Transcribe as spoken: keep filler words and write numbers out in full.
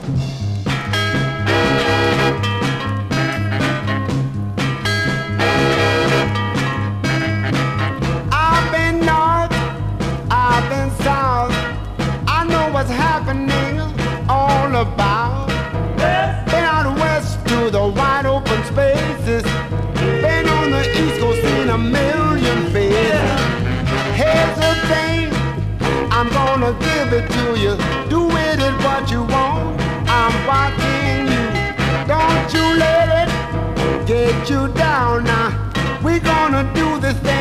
I've been north, I've been south. I know what's happening all about. Been out west to the wide open spaces. Been on the east coast, seen a million faces. Here's the thing, I'm gonna give it to you. Do with it what you want. I'm watching you. Don't you let it get you down now. We're gonna do this thing